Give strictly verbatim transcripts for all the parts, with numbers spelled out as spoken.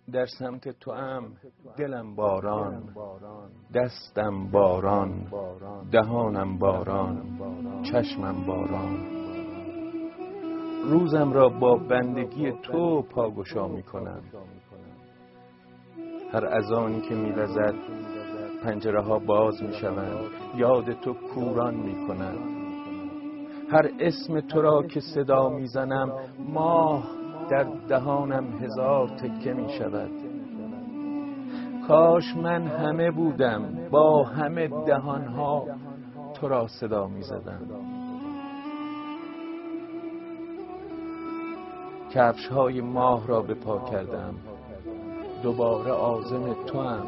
در سمت تو ام دلم باران، دستم باران، دهانم باران، چشمم باران. روزم را با بندگی تو پاگشا می کنم. هر اذانی که می وزد پنجره ها باز می شوند، یاد تو کوران می کنم. هر اسم تو را که صدا می زنم ماه در دهانم هزار تکه می شود. کاش من همه بودم با همه دهانها تو را صدا می زدم. کفش های ماه را به پا کردم، دوباره عازم تو هم.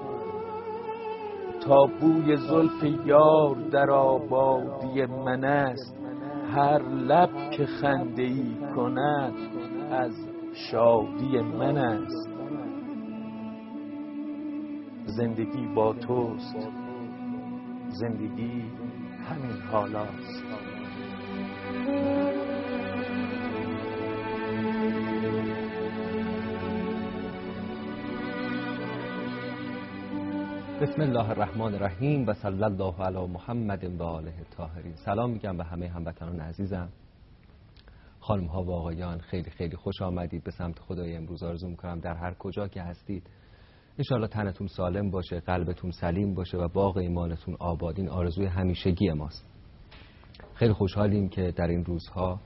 تا بوی زلف یار در آبادی من است، هر لب که خنده ای کند از شادی من است. زندگی با توست، زندگی همین حالاست. بسم الله الرحمن الرحیم و صلی الله علی محمد و آله الطاهرین. سلام میگم به همه هموطنان عزیزم، خانم ها و آقایان. خیلی خیلی خوش آمدید به سمت خدای. امروز آرزو میکنم در هر کجا که هستید انشالله تنتون سالم باشه، قلبتون سلیم باشه و باغ ایمانتون آباد. این آرزوی همیشگی ماست. خیلی خوشحالیم که در این روزها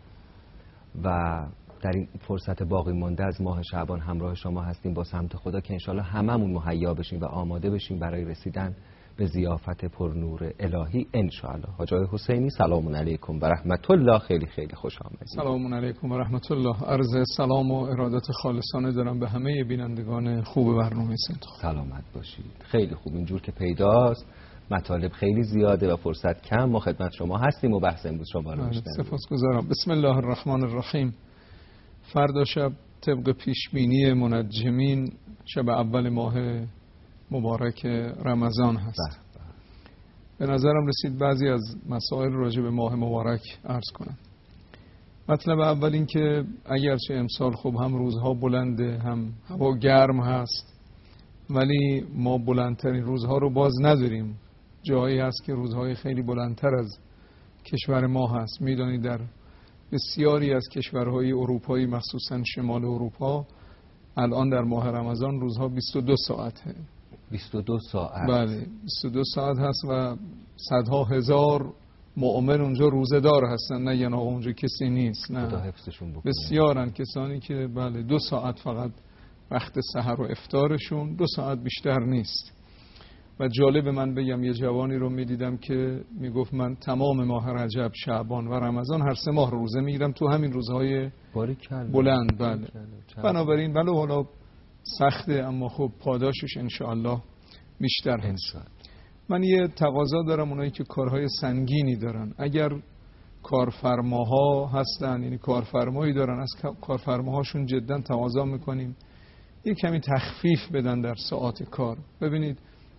و در این فرصت باقی مانده از ماه شعبان همراه شما هستیم با سمت خدا که انشالله هممون مهیا بشیم و آماده بشیم برای رسیدن به ضیافت پرنور الهی انشالله. حاج آقای حسینی سلام علیکم و رحمت الله. خیلی خیلی خوش آمدید. سلام علیکم و رحمت الله. عرض سلام و ارادت خالصانه دارم به همه بینندگان خوب برنامه سنت. سلامت باشید. خیلی خوب. اینجور که پیداست مطالب خیلی زیاده و فرصت کم. ما خدمت شما هستیم و بحث امروز شما رو میشنویم. سپاسگزارم. بسم الله الرحمن الرحیم. فردا شب طبق پیشبینی منجمین شب اول ماه مبارک رمضان هست. به نظرم رسید بعضی از مسائل راجع به ماه مبارک عرض کنم. مطلب اول این که اگرچه امسال خب هم روزها بلنده هم هوا گرم هست، ولی ما بلندترین روزها رو باز نداریم. جایی هست که روزهای خیلی بلندتر از کشور ما هست. میدونید در بسیاری از کشورهای اروپایی مخصوصا شمال اروپا الان در ماه رمضان روزها بیست و دو ساعته. بیست و دو ساعت؟ بله بیست و دو ساعت هست و صدها هزار مؤمن اونجا روزه‌دار هستن. نه یعنی اونجا کسی نیست، نه خدا حفظشون بکنه. بسیارن کسانی که بله دو ساعت فقط وقت سحر و افطارشون، دو ساعت بیشتر نیست. و جالب من بگم یه جوانی رو میدیدم که میگفت من تمام ماه رجب، شعبان و رمضان هر سه ماه روزه میگیرم تو همین روزهای بلند. بله بنابراین بله حالا سخته اما خب پاداشش انشاءالله بیشتر هست. من یه تقاضا دارم اونایی که کارهای سنگینی دارن، اگر کارفرماها هستن یعنی کارفرمایی دارن، از کارفرماهاشون جدا تقاضا میکنیم یه کمی تخفیف بدن در ساعات کار. ببینید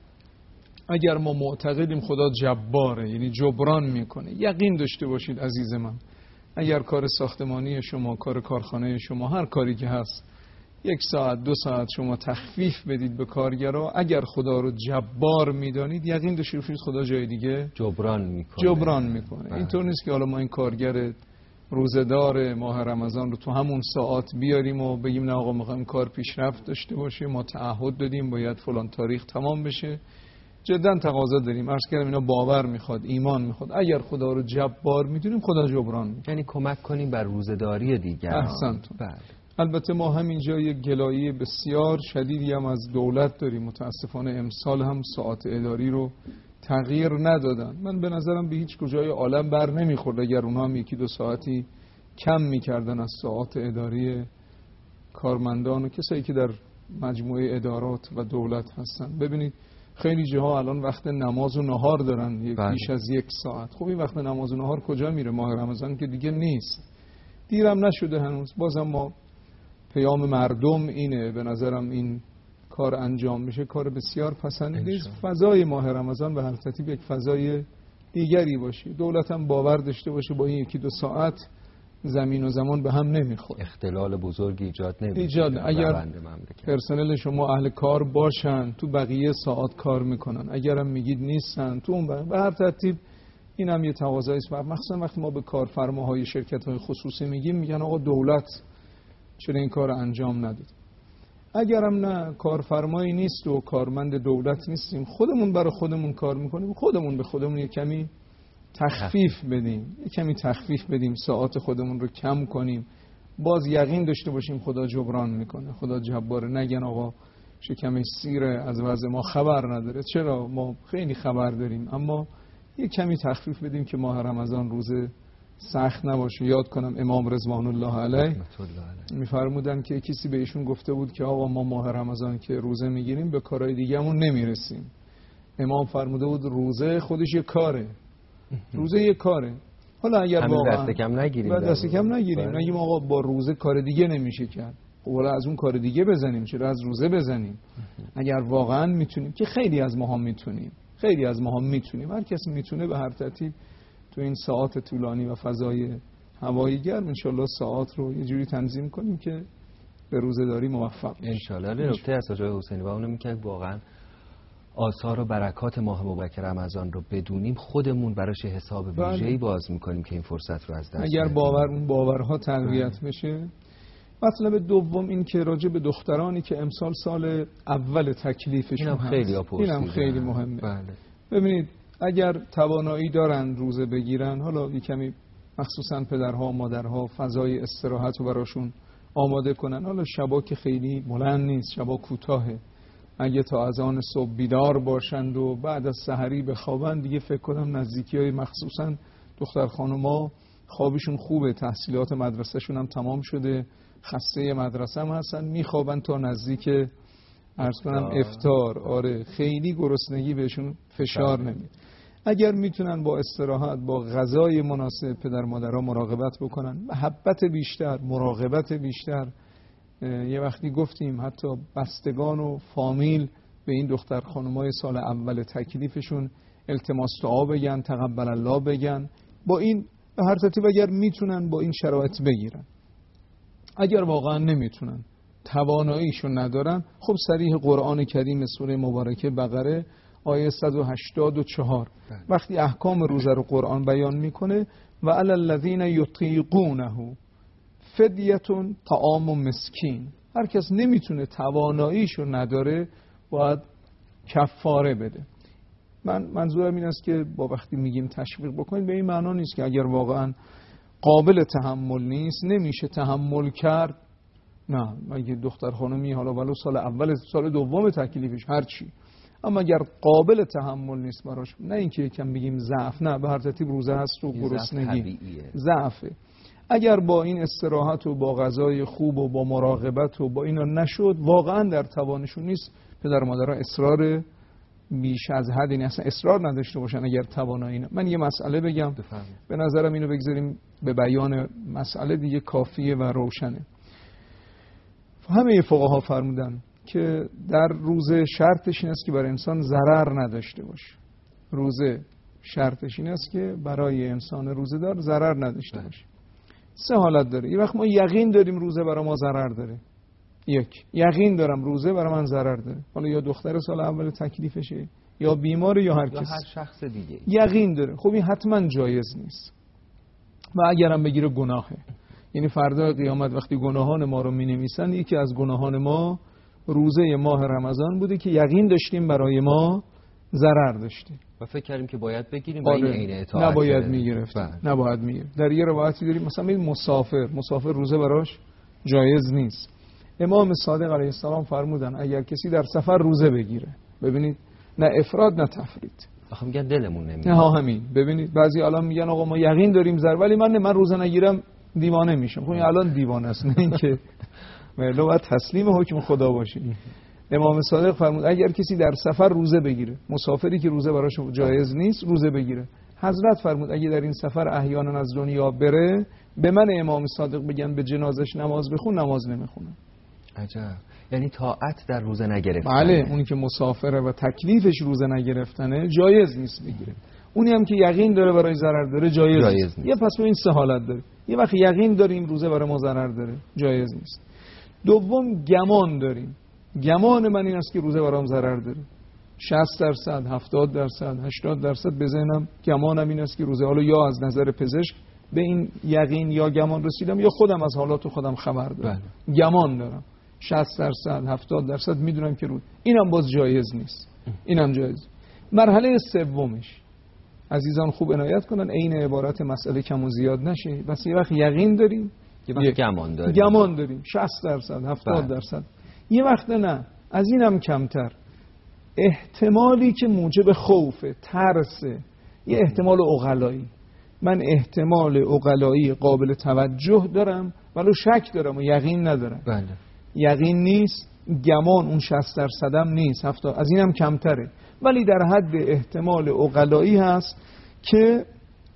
اگر ما معتقدیم خدا جباره یعنی جبران میکنه، یقین داشته باشید عزیز من اگر کار ساختمانی شما، کار کارخانه شما، هر کاری که هست یک ساعت دو ساعت شما تخفیف بدید به کارگرها، اگر خدا رو جبار میدانید یقین داشته باشید خدا جای دیگه جبران میکنه. جبران میکنه. اینطور نیست که حالا ما این کارگر روزه‌دار ماه رمضان رو تو همون ساعات بیاریم و بگیم نه آقا میخوایم کار پیشرفت داشته باشه، ما تعهد دادیم باید فلان تاریخ تمام بشه. جدا تقاضا داریم. عرض کردم اینا باور میخواد، ایمان میخواد. اگر خدا رو جبار میدونیم خدا جبران میکنه. یعنی کمک کنیم بر روزه‌داری دیگر. احسنتون. بله. البته ما همینجا یک گلایه بسیار شدیدی هم از دولت داریم. متاسفانه امسال هم ساعت اداری رو تغییر ندادن. من به نظرم به هیچ کجای عالم بر نمیخورد اگر اونها هم یکی دو ساعتی کم میکردن از ساعت اداری کارمندان و کسایی که در مجموعه ادارات و دولت هستن. ببینید خیلی جاها الان وقت نماز و نهار دارن یک بیش از یک ساعت. خب این وقت نماز و نهار کجا میره؟ ماه رمضان که دیگه نیست. دیرم نشده هنوز. بازم ما پیام مردم اینه، به نظرم این کار انجام میشه کار بسیار پسندیده است. فضای ماه رمضان به هر ترتیب یک فضای دیگری باشه. دولت هم باور داشته باشه با این یکی دو ساعت زمین و زمان به هم نمیخوره، اختلال بزرگی ایجاد نمیشه. ایجاد اگر پرسنل شما اهل کار باشن، تو بقیه ساعات کار میکنن، اگرم میگید نیستن تو اون به هر ترتیب این هم یه تقاضایی است. مخصوصا وقتی ما به کارفرماهای شرکت‌های خصوصی میگیم میگن آقا دولت چرا این کار انجام نداد. اگرم نه کارفرمایی نیست و کارمند دولت نیستیم، خودمون برای خودمون کار میکنیم، خودمون به خودمون یه کمی تخفیف بدیم، یه کمی تخفیف بدیم، ساعات خودمون رو کم کنیم، باز یقین داشته باشیم خدا جبران میکنه، خدا جباره. نگن آقا شکمش سیره از وضع ما خبر نداره. چرا؟ ما خیلی خبر داریم، اما یه کمی تخفیف بدیم که ماه رمضان روز سخت نباشه. یاد کنم امام رضوان الله علیه میفرمودن که کسی به ایشون گفته بود که آقا ما ماه رمضان که روزه میگیریم به کارهای دیگه‌مون نمیرسیم. امام فرموده بود روزه خودش یه کاره، روزه یه کاره. حالا اگر واقعا دست کم نگیریم، دست کم نگیریم، نگیم آقا با روزه کار دیگه نمیشه کرد، حالا از اون کار دیگه بزنیم، چرا از روزه بزنیم؟ اگر واقعا میتونیم، که خیلی از ماها میتونیم، خیلی از ماها میتونیم، هر کس میتونه به هر ترتیب تو این ساعات طولانی و فضای هوایی گرم انشالله ساعات رو یه جوری تنظیم کنیم که به روزه‌داری موفق بشیم انشالله. نکته از آقای حسینی و اونم که واقعا آثار و برکات ماه مبارک رمضان رو بدونیم، خودمون براش حساب ویژه‌ای باز میکنیم که این فرصت رو از دست اگر باور اون باورها تقویت بشه. مطلب دوم این که راجع به دخترانی که امسال سال اول تکلیفشون هست، خیلی اینم خیلی مهمه. بله. ببینید اگر توانایی دارن روزه بگیرن، حالا یه کمی مخصوصا پدرها و مادرها فضای استراحت رو براشون آماده کنن. حالا شبا که خیلی بلند نیست، شبا کوتاهه، اگه تا از آن صبح بیدار باشند و بعد از سحری بخوابن، دیگه فکر کنم نزدیکی های مخصوصا دختر خانوما خوابشون خوبه، تحصیلات مدرسهشون هم تمام شده، خسته مدرسه هم هستن، میخوابن تا نزدیک عرض کنم افطار. آره خیلی گرسنگی بهشون فشار نمید. اگر میتونن با استراحت، با غذای مناسب پدر مادرها مراقبت بکنن، محبت بیشتر، مراقبت بیشتر. یه وقتی گفتیم حتی بستگان و فامیل به این دختر خانمای سال اول تکلیفشون التماس دعا بگن، تقبل الله بگن. با این به هر ترتیب اگر میتونن با این شرایط بگیرن. اگر واقعا نمیتونن، تواناییشون ندارن، خب صریح قرآن کریم سوره مبارکه بقره آیه صد و هشتاد و چهار وقتی احکام روزه رو قرآن بیان میکنه و علی الذین یطیقونه فدیه طعام مسکین، هر کس نمیتونه تواناییشو نداره باید کفاره بده. من منظورم این است که با وقتی میگیم تشویق بکنید به این معنا نیست که اگر واقعا قابل تحمل نیست، نمیشه تحمل کرد، نه. اگه دختر خانمی حالا ولو سال اول سال دوم تکلیفش هر چی، اما اگر قابل تحمل نیست براش، نه اینکه یکم بگیم ضعف، نه، به هر ترتیب روزه هست و گرسنگی ضعفه. اگر با این استراحت و با غذای خوب و با مراقبت و با اینا نشد، واقعا در توانشون نیست، پدر مادرها اصرار بیش از حد، این اصلا اصرار نداشته باشن اگر توانایی نه. من یه مسئله بگم بفهمید. به نظرم اینو بگذاریم به بیان مسئله دیگه کافیه و روشنه. همه فقها فرمودن که در روزه شرطش این است که برای انسان ضرر نداشته باشه. روزه شرطش این است که برای انسان روزه دار ضرر نداشته باشه. سه حالت داره. یه وقت ما یقین داریم روزه برای ما ضرر داره. یک، یقین دارم روزه برای من ضرر داره، حالا یا دختر سال اول تکلیفشه یا بیماره یا هر کس، یا هر شخص دیگه یقین داره، خب این حتما جایز نیست و اگرم بگیره گناهه. یعنی فردا قیامت وقتی گناهان ما رو می‌نویسن، یکی از گناهان ما روزه ماه رمضان بوده که یقین داشتیم برای ما ضرر داشته و فکر کردیم که باید بگیریم و این عین اطاعت نباید میگرفت، نباید میگرفت. در یه روایتی داریم مثلا این مسافر مسافر روزه براش جایز نیست. امام صادق علیه السلام فرمودن اگر کسی در سفر روزه بگیره، ببینید نه افراد نه تفرید، آخه میگن دلمون نمیاد. نه همین، ببینید بعضی الان میگن آقا ما یقین داریم ضرر، ولی من من روزه نگیرم دیوانه میشم. خب این الان دیوانه است، نه اینکه مردم باید تسلیم حکم خدا باشه. امام صادق فرمود اگر کسی در سفر روزه بگیره، مسافری که روزه براش جایز نیست روزه بگیره، حضرت فرمود اگه در این سفر احیانا از دنیا بره، به من امام صادق بگن به جنازش نماز بخون، نماز نمیخونه. عجب. یعنی طاعت در روزه نگرفتنه. بله، اونی که مسافره و تکلیفش روزه نگرفتنه جایز نیست بگیره. اونی هم که یقین داره برای ضرر داره جایز, جایز نیست. نیست. یه پس این سه حالت داره. یه وقت یقین داریم روزه برای ما ضرر داره، جایز نیست. دوم گمان داریم، گمان من این است که روزه برام ضرر داره. شصت درصد، هفتاد درصد، هشتاد درصد به ذهنم گمانم این است که روزه، حالا یا از نظر پزشک به این یقین یا گمان رسیدم یا خودم از حالات خودم خبر دارم. بله. گمان دارم شصت درصد، هفتاد درصد میدونم که روز، اینم باز جایز نیست. اینم جایز. مرحله سومش عزیزان خوب عنایت کنن، عین عبارت مسئله کم و زیاد نشه. بس یه وقت یقین داریم، یه وقت گمان داریم. گمان داریم شصت درصد، هفتاد درصد. یه وقت نه، از اینم کمتر. احتمالی که موجب خوف، ترس، یه احتمال عقلایی. من احتمال عقلایی قابل توجه دارم ولی شک دارم و یقین ندارم. بله. یقین نیست، گمان اون شصت درصدم نیست، هفتاد، از اینم کمتره، ولی در حد احتمال عقلایی هست که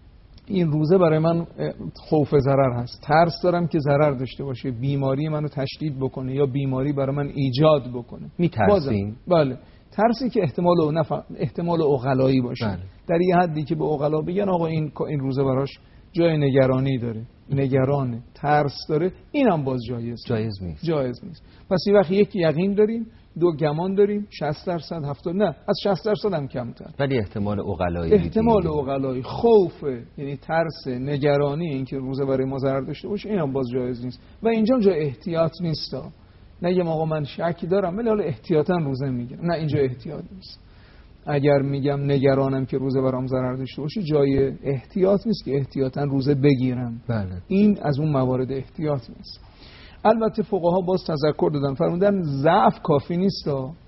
این روزه برای من خوف ضرر هست. ترس دارم که ضرر داشته باشه، بیماری منو تشدید بکنه یا بیماری برای من ایجاد بکنه. میترسین؟ بله. ترسی که احتمال و نف... احتمال عقلایی باشه. بله. در یه حدی که به عقلا بگن آقا این این روزه براش جای نگرانی داره، نگرانه، ترس داره، اینم باز جایز جایز نیست. جایز نیست. پس این وقت یک یقین داریم، دو گمان داریم، شصت درصد، هفتاد، نه از شصت درصد هم کمتر. ولی احتمال عقلایی، احتمال عقلایی، خوف، یعنی ترس، نگرانی اینکه روزه برای ما ضرر داشته باشه، اینم باز جایز نیست. و اینجا جای احتیاط نیست. نگم آقا من شکی دارم ولی حالا احتیاطاً روزه میگیرم، نه اینجا احتیاط نیست. اگر میگم نگرانم که روزه برام ضرر داشته باشه، جای احتیاط نیست که احتیاطاً روزه بگیرم. بله. این از اون موارد احتیاط نیست. البته فقها باز تذکر دادن، فرمودن ضعف کافی نیست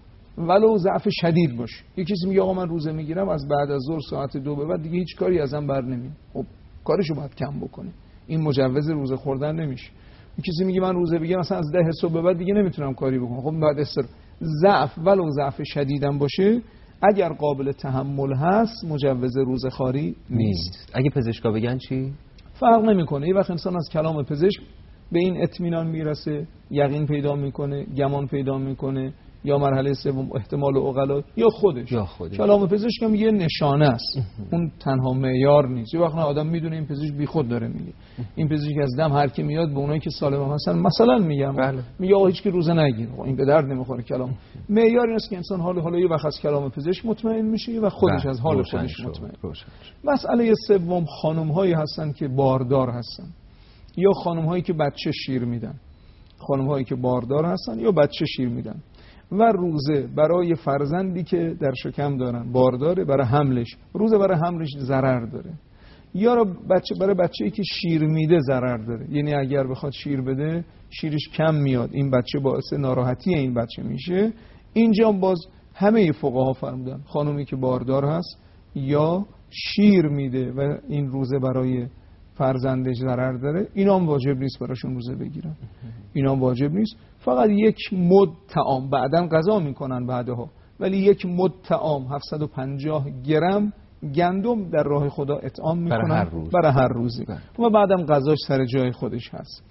ولو ضعف شدید باشه. یکی کسی میگه آقا من روزه میگیرم از بعد از ظهر ساعت دو به بعد دیگه هیچ کاری ازم بر نمیاد، خب کارشو باید کم بکنه، این مجوز روزه خوردن نمیشه. کسی میگه من روزه بگیرم مثلا از ده صبح به بعد دیگه نمیتونم کاری بکنم، خب بعد استر ضعف ولو ضعف شدیدم باشه اگر قابل تحمل هست مجوز روزه خواری نیست. اگه پزشکا بگن چی؟ فرق نمیکنه. یه وقت انسان از کلام پزشک به این اطمینان میرسه، یقین پیدا میکنه، گمان پیدا میکنه، یا مرحله سوم احتمال عقلا یا خودش. یا خودش. کلام پزشک هم یه نشانه است، اون تنها معیار نیست. یه وقت آدم میدونه این پزشک بی خود داره میگه، این پزشک از دم هر کی میاد به اونایی که سالم هستن مثلا میگم، بله. میگه آقا هیچ کی روزه نگیر، این به درد نمیخوره. کلام معیار این است که انسان حالا حالا یه وقت از کلام پزشک مطمئن میشه و خودش از حال خودش مطمئن. مسئله سوم خانم هایی هستن که باردار هستن یا خانم هایی که بچه شیر میدن. خانم هایی که باردار هستن یا بچه شیر میدن و روزه برای فرزندی که در شکم دارن، بارداره، برای حملش، روزه برای حملش ضرر داره، یا بچه برای بچه‌ای که شیر میده ضرر داره. یعنی اگر بخواد شیر بده شیرش کم میاد، این بچه باعث ناراحتی این بچه میشه. اینجا باز همه فقها فرمودن خانومی که باردار هست یا شیر میده و این روزه برای فرزندش ضرر داره، اینا هم واجب نیست براشون روزه بگیرن، اینا هم واجب نیست. فقط یک مد طعام بعدن غذا میکنن بعدها، ولی یک مد طعام هفتصد و پنجاه گرم گندم در راه خدا اطعام میکنن برای هر روز، برای هر روزی و بعدم غذاش سر جای خودش هست.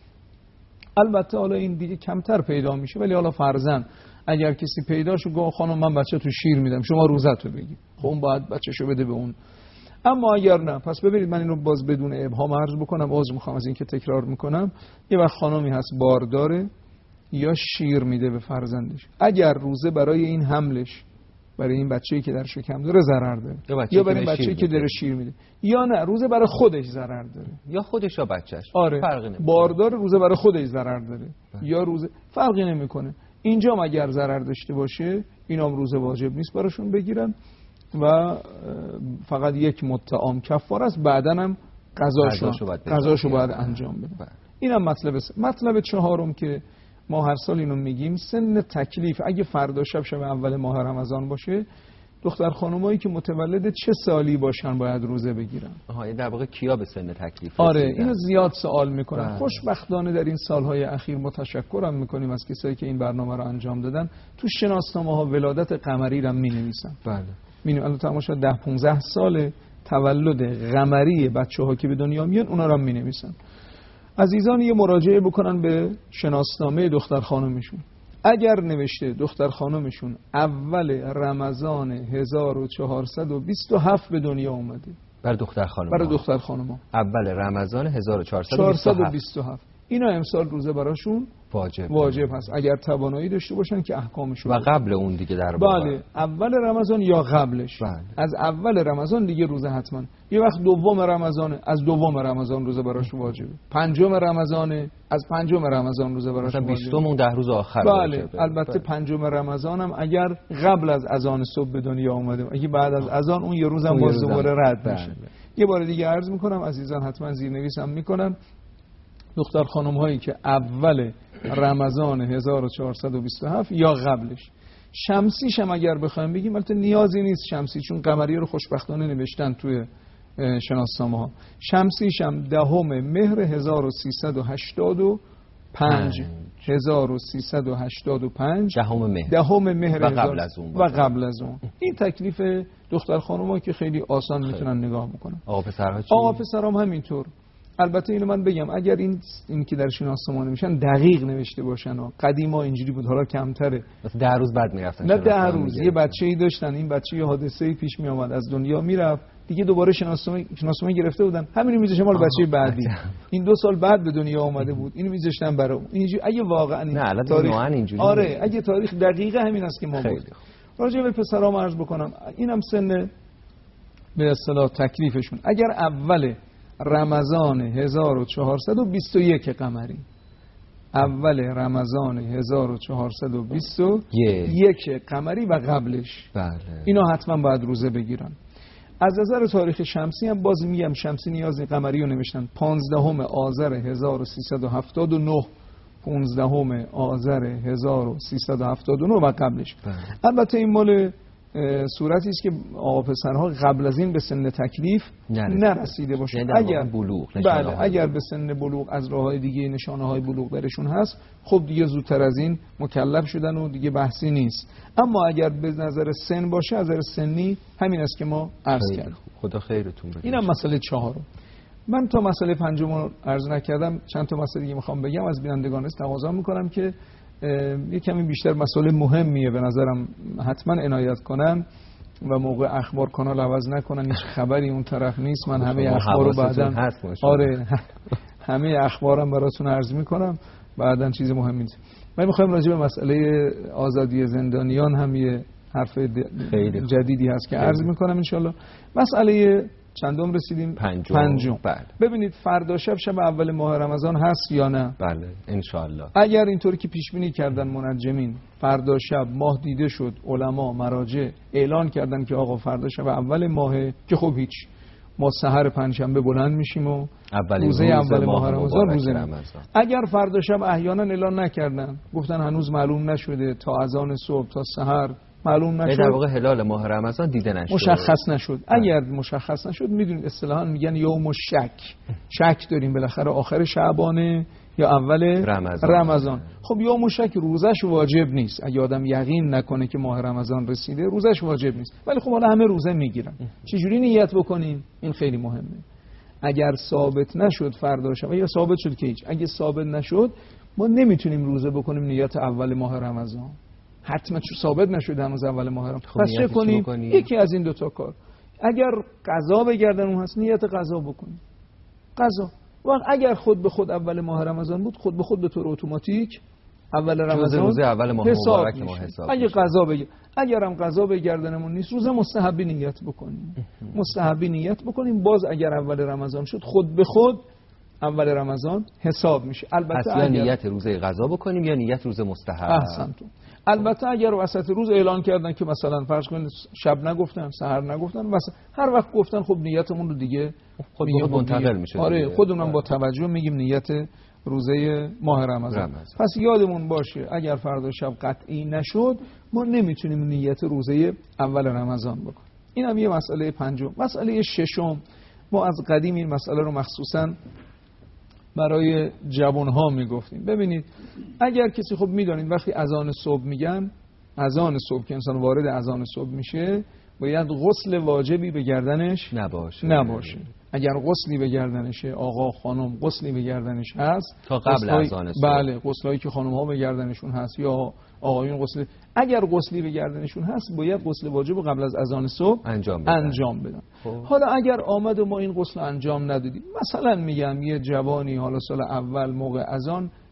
البته حالا این دیگه کمتر پیدا میشه، ولی حالا فرضاً اگر کسی پیدا شو گفت خانم من بچه تو شیر میدم شما روزتو بگی، خب اون باید بچه‌شو بده به اون. اما اگر نه، پس ببینید من اینو باز بدون ابهام عرض بکنم، عذر میخوام از این که تکرار میکنم. یه وقت خانمی هست بارداره یا شیر میده به فرزندش، اگر روزه برای این حملش، برای این بچه‌ای که در شکم داره ضرر داره، یا برای این بچه‌ای که داره شیر میده، یا نه روزه برای خودش ضرر داره، یا خودش یا بچه‌ش، آره. فرقی نمیکنه. باردار روزه برای خودش ضرر داره بله. یا روزه فرقی نمیکنه. اینجا هم اگر ضرر داشته باشه اینا هم روزه واجب نیست براشون بگیرن و فقط یک مطعام کفاره است، بعدن هم قضاشو قضاشو باید انجام بده. اینم مطلب است. مطلب چهارم که ما هر سال اینو میگیم، سن تکلیف. اگه فردا شب شب اول ماه رمضان باشه، دختر خانمایی که متولد چه سالی باشن باید روزه بگیرن. آها، این در واقع کیا به سن تکلیف؟ آره، اینو زیاد سوال میکنن. بله. خوشبختانه در این سالهای اخیر متشکرم میکنیم از کسایی که این برنامه رو انجام دادن. تو شناسنامه ها ولادت قمری رو مینویسن. بله. مینو الان تماشا ده پانزده سال تولد قمری بچه‌ها که به دنیا میان اونا رو مینویسن. عزیزان یه مراجعه بکنن به شناسنامه دختر خانمشون. اگر نوشته دختر خانمشون اول رمضان هزار و چهارصد و بیست و هفت به دنیا اومده، برای دختر خانم برای دختر خانم اول رمضان هزار و چهارصد و بیست و هفت، اینا امسال روزه براشون واجب واجب هست اگر توانایی داشته باشن که احکامش و قبل اون دیگه در واقع بله اول رمضان یا قبلش بله. از اول رمضان دیگه روزه حتما. یه وقت دوم رمضان از دوم رمضان روزه براش واجبه. پنجم رمضان از پنجم رمضان روزه براش واجبه. بیستم اون ده روز آخر بله واجبه. البته بله. پنجم رمضان هم اگر قبل از اذان صبح به دنیا اومده، اگه بعد از اذان اون یه روزم باز دوباره رد میشه. بله. یه بار دیگه عرض میکنم عزیزان حتما زیرنویسم میکنن، دختر خانم هایی که اول رمضان هزار و چهارصد و بیست و هفت یا قبلش، شمسیش هم اگر بخوایم بگیم البته نیازی نیست شمسی، چون قمری رو خوشبختانه نوشتن توی شناسنامه ها. شمسیش هم دهم مهر هزار و سیصد و هشتاد و پنج هزار و سیصد و هشتاد و پنج دهم مهر دهم مهر و قبل از اون و قبل از اون. این تکلیف دختر خانم ها که خیلی آسان میتونن نگاه بکنن. آقا پسرها چی؟ آقا پسرام همینطور. البته اینو من بگم اگر این این که در شناسنامه میشن دقیق نوشته باشن و قدیما اینجوری بود، حالا کمتره، مثلا ده روز بعد میرفتن نه ده روز یه بچه‌ای داشتن، این بچه یه حادثه‌ای پیش می اومد از دنیا میرفت دیگه، دوباره شناسنامه شناسنامه گرفته بودن همین میذاشتن مال بچه بعدی، این دو سال بعد به دنیا اومده بود اینو میذاشتن برای اون. اینجوری اگه واقعا این تاریخ اینجوری آره اگه تاریخ دقیقه همین است که ما بود. راجع به پسرام عرض بکنم اینم سن به اصطلاح تکلیفشون اگر اول رمضان هزار و چهارصد و بیست و یک قمری، اول رمضان هزار و چهارصد و بیست و یک قمری و قبلش، بله اینا حتما باید روزه بگیرن. از نظر تاریخ شمسی هم باز میگم شمسی نیازی قمری رو نوشتن پانزدهم آذر هزار و سیصد و هفتاد و نه پانزدهم آذر هزار و سیصد و هفتاد و نه و قبلش. بله. البته این مال صورتی است که آقا پسرها قبل از این به سن تکلیف نرسیده باشن. اگر بلوغ بله اگر به سن بلوغ از راه‌های دیگه نشانه های بلوغ درشون هست، خب دیگه زودتر از این مکلف شدن و دیگه بحثی نیست. اما اگر به نظر سن باشه، از نظر سنی همین است که ما عرض کردیم. خدا خیرتون بده. اینم مسئله چهارم. من تا مسئله پنجم رو عرض نکردم، چند تا مسئله دیگه میخوام بگم. از بینندگان است تقاضا میکنم که یک کمی بیشتر مسئله مهمیه به نظرم حتما عنایت کنن و موقع اخبار کانال عوض نکنن، هیچ خبری اون طرف نیست. من همه اخبار رو بعداً آره همه اخبارم براتون عرض میکنم، بعداً چیز مهمی نیست. من میخوایم راجع به مسئله آزادی زندانیان هم یه حرف جدیدی هست که عرض میکنم ان شاء الله. مسئله چندم رسیدیم؟ پنجم. پنجم. بله. ببینید فردا شب شب اول ماه رمضان هست یا نه؟ بله ان شاء الله. اگر اینطوری که پیش بینی کردن منجمین فردا شب ماه دیده شد، علما مراجع اعلان کردن که آقا فردا شب اول ماهه، که خب هیچ، ما سحر پنجشنبه بلند میشیم و روزه اول ماه رمضان روزه رمضان. اگر فردا شب احیانا اعلان نکردن، گفتن هنوز معلوم نشده تا اذان صبح تا سحر معلوم نشد، در واقع هلال ماه رمضان دیده نشد، مشخص نشد. اگر مشخص نشد، میدونید اصطلاحاً میگن یوم شک، شک داریم بالاخره آخر شعبانه یا اول رمضان. رمضان خب یوم شک روزش واجب نیست، اگه آدم یقین نکنه که ماه رمضان رسیده روزش واجب نیست، ولی خب حالا همه روزه میگیرن. چجوری نیت بکنیم؟ این خیلی مهمه. اگر ثابت نشد فردا شب، یا ثابت شد که هیچ، اگه ثابت نشد ما نمیتونیم روزه بکنیم نیت اول ماه رمضان، حتما چون ثابت نشده هنوز اول ماه رمضان. خب پس چه کنیم؟ یکی از این دوتا کار. اگر قضا به گردن هست، نیت قضا بکنیم، قضا. و اگر خود به خود اول ماه رمضان بود، خود به خود به طور اتوماتیک اول رمضان روز اول ماه مبارک ما حساب. اگه قضا بگیر، اگر هم قضا به گردنمون نیست، روز مستحبی نیت بکنیم. مستحبی نیت بکنیم، باز اگر اول رمضان شد، خود به خود اول رمضان حساب میشه. البته اصلا اگر نیت روزه قضا بکنیم یا نیت روز مستحب. احسنتون. البته اگر وسط روز اعلان کردن که مثلا فرض کنید شب نگفتن، سحر نگفتن، وسط هر وقت گفتن، خب نیتمون رو دیگه خود منتقل میشه. آره خودمون با توجه میگیم نیت روزه ماه رمضان. رمضان. پس یادمون باشه اگر فردا شب قطعی نشد، ما نمیتونیم نیت روزه اول رمضان بکنیم. این هم یه مسئله پنجم. مسئله ششم، ما از قدیم این مسئله رو مخصوصاً برای جوانها میگفتیم. ببینید اگر کسی، خب میدانید وقتی اذان صبح میگن، اذان صبح که انسان وارد اذان صبح میشه، باید غسل واجبی به گردنش نباشه. نباشه. اگر غسلی به گردنشه، آقا خانم غسلی به گردنش هست تا قبل اذان صبح، بله غسلایی که خانم ها به گردنشون هست یا آقایون غسل، اگر غسلی به گردنشون هست باید غسل واجب رو قبل از اذان صبح انجام بدن. انجام بدن. حالا اگر آمد و ما این غسل انجام ندادیم، مثلا میگم یه جوانی حالا سال اول موقع اذان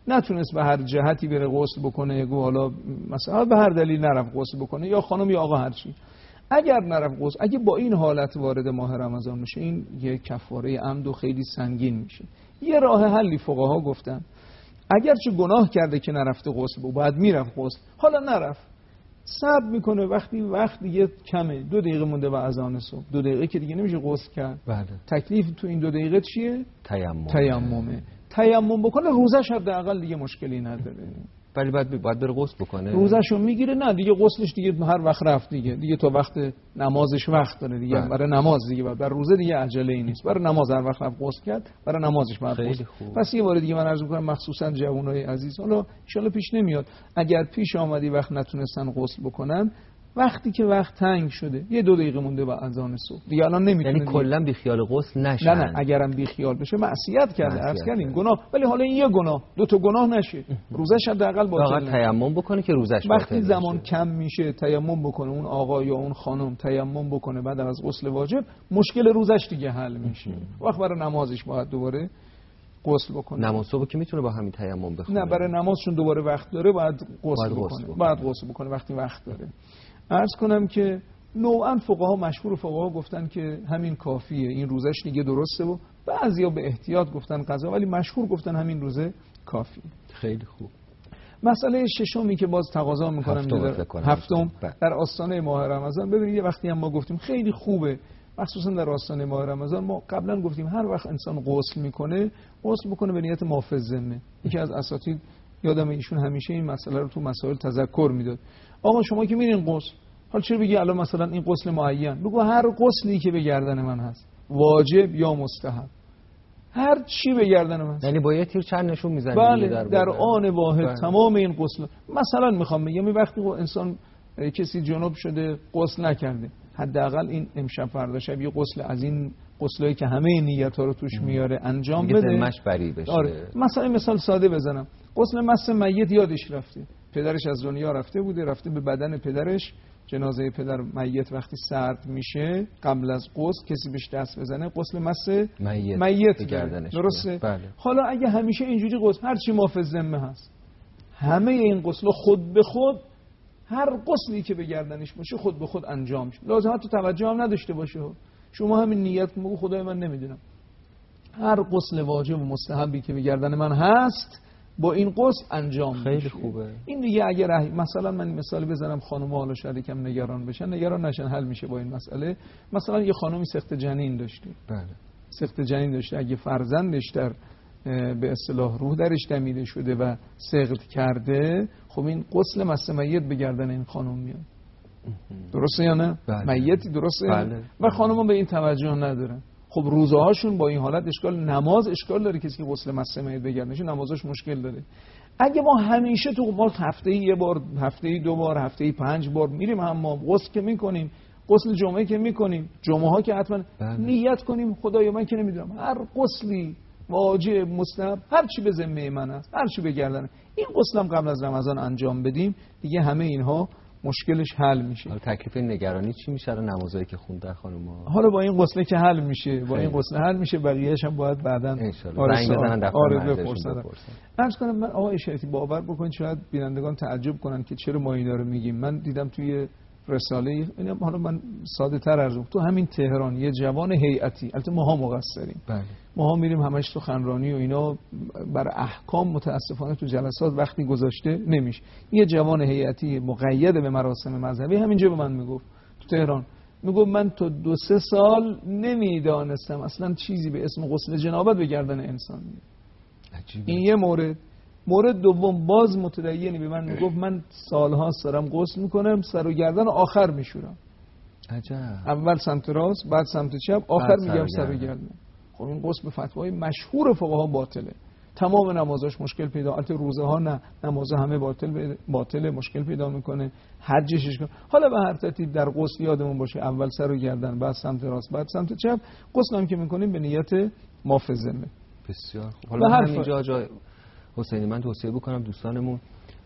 نتونست به هر جهتی بره غسل بکنه، گو حالا مثلا به هر دلیل نرفت غسل بکنه، یا خانم یا آقا هر چی، اگر نرفت غسل، اگه با این حالت وارد ماه رمضان میشه، این یه کفاره عمد و خیلی سنگین میشه. یه راه حلی فقها گفتن اگرچه گناه کرده که نرفته غسل، و بعد میرفت غسل، حالا نرفت، صبر میکنه، وقتی وقت دیگه کمه، دو دقیقه مونده به اذان صبح، دو دقیقه که دیگه نمیشه غسل کرد. بله. تکلیف تو این دو دقیقه چیه؟ تیمم. تیممه. تیمم بکنه، روزش حداقل دیگه مشکلی نداره. ولی بعد بعد بره غسل بکنه. روزشو میگیره؟ نه دیگه، غسلش دیگه هر وقت رفت دیگه، دیگه تا وقت نمازش وقت داره دیگه. بله. برای نماز دیگه، برای روزه دیگه عجله ای نیست. برای نماز هر وقت رفت غسل کرد، برای نمازش بعد غسل. پس یه بار دیگه من عرض می‌کنم مخصوصا جوانای عزیز، حالا ان شاءالله پیش نمیاد، اگر پیش آمدی وقت نتونستن غسل بکنن، وقتی که وقت تنگ شده، یه دو دقیقه مونده به اذان صبح دیگه، الان نمیتونه، یعنی کلا بی خیال غسل نشن. نه نه، اگرم بی خیال بشه معصیت کرده، عرض کردیم گناه، ولی حالا این یه گناه، دو تا گناه نشه، روزش حداقل باطل نشه. تیمم بکنه که روزش باطل. وقتی زمان کم میشه تیمم بکنه، اون آقا یا اون خانم تیمم بکنه بعد از غسل واجب، مشکل روزش دیگه حل میشه. وقت برای نمازش باید دوباره غسل بکنه. نماز صبح که میتونه با همین تیمم بخونه؟ نه، برای نمازشون دوباره وقت داره، باید غسل بکنه. بعد غسل بکنه وقتی وقت داره. عرض کنم که نوعا فقها مشهور فقها گفتن که همین کافیه، این روزش دیگه درسته، و بعضیا به احتیاط گفتن قضا، ولی مشهور گفتن همین روزه کافیه. خیلی خوب. مسئله ششمی که باز تقاضا میکنم هفتم, هفتم در آستانه ماه رمضان، ببینید یه وقتی هم ما گفتیم خیلی خوبه، مخصوصا در آستانه ماه رمضان، ما قبلا گفتیم هر وقت انسان غسل میکنه، غسل بکنه به نیت مافض ذمه. یکی از اساتید یادم ایشون همیشه این مسئله رو تو مسائل تذکر میداد. آقا شما که میرین غسل، حالا چرا بگی الان مثلا این غسل معین؟ بگو هر غسلی که به گردن من هست، واجب یا مستحب، هر چی به گردن من هست، یعنی با یه تیر چند نشون میزنی؟ بله، در, در آن واحد بله. تمام این غسل. مثلا میخوام بگم این وقتی انسان کسی جنوب شده غسل نکرده، حداقل این امشب فردا شب یه غسل از این غسلایی که همه نیت‌ها رو توش میاره انجام بده، ذمه‌اش بری بشه. آره. مثلا مثال ساده بزنم، غسل مس میت یادش رفته، پدرش از دنیا رفته بوده، رفته به بدن پدرش، جنازه پدر میت وقتی سرد میشه قبل از غسل کسی بهش دست بزنه، غسل مس میت, میت گردنش، درسته؟ بله. حالا اگه همیشه اینجوری غسل، هر چی مافض ذمه هست، همه این غسل خود به خود، هر غسلی که به گردنش باشه خود به خود انجام شه، لازم حتی توجه هم نداشته باشه، شما همین نیت بگو خدای من نمیدونم هر غسل واجب و مستحبی که به گردن من هست با این غسل انجام خیلی میشه. خوبه این دیگه اگر مثلا من مثال بزنم، خانم‌ها حالا شاید یکم نگران بشن، نگران نشن، حل میشه با این مسئله. مثلا یه خانمی سخت جنین داشته، بله، سخت جنین داشته، اگه فرزندش در به اصطلاح روح درش دمیده شده و سقط کرده، خب این غسل مس میت به گردن این خانم میاد، درسته یا نه؟ بله. میتی درسته؟ بله. و خانم‌ها به این توجه ندارن. خب روزهاشون با این حالت اشکال، نماز اشکال داره، کسی که غسل مس میت بگردنش نمازش مشکل داره. اگه ما همیشه تو ما هفته‌ای یه بار، هفته‌ای دو بار، هفته‌ای پنج بار میریم حمام، غسل که میکنیم، غسل جمعه که میکنیم، جمعه ها که حتما بله. نیت کنیم خدایا من که نمیدونم هر غسلی واجب مستحب هر چی به ذمه من است، هر چی به گردن این غسلم قبل از رمضان انجام بدیم، دیگه همه اینها مشکلش حل میشه. حالا تکلیف نگرانی چی میشه رو نمازایی که خوندن خانم‌ها؟ حالا با این غسله که حل میشه، با این غسله حل میشه، بقیه‌اش هم باید بعداً زنگ بزنن دفتر آره بپرسن. عرض کنم من آقای شریفی باور بکنید شاید بینندگان تعجب کنن که چرا ما اینا رو میگیم. من دیدم توی رساله، حالا من ساده تر عرض تو همین تهران یه جوان هیئتی، البته ماها مقصریم، بله ماها میریم همش سخنرانی و اینا برای احکام متاسفانه تو جلسات وقتی گذاشته نمیشه. یه جوان هیئتی مقید به مراسم مذهبی همینجا به من میگفت تو تهران، میگفت من تا دو سه سال نمیدانستم اصلا چیزی به اسم غسل جنابت به گردن انسان میاد. این یه مورد. مورد دوم باز متدینی به من میگفت من سالها سرم غسل میکنم، سر و گردن آخر میشورم. عجب. اول سمت راست، بعد سمت چپ، آخر میگم سر و گردن. خب این غسل به فتوای مشهور فقها باطله. تمام نمازاش مشکل پیدا، البته روزه ها نه، نماز همه باطل باطل مشکل پیدا میکنه، حجش اشکال. حالا به هر ترتیب در غسل یادمون باشه اول سر و گردن، بعد سمت راست، بعد سمت چپ. غسل هم که میکنیم به نیت مافض ذمه. بسیار خوب. حالا همینجا جای حسینی من توصیه بکنم دوستانمون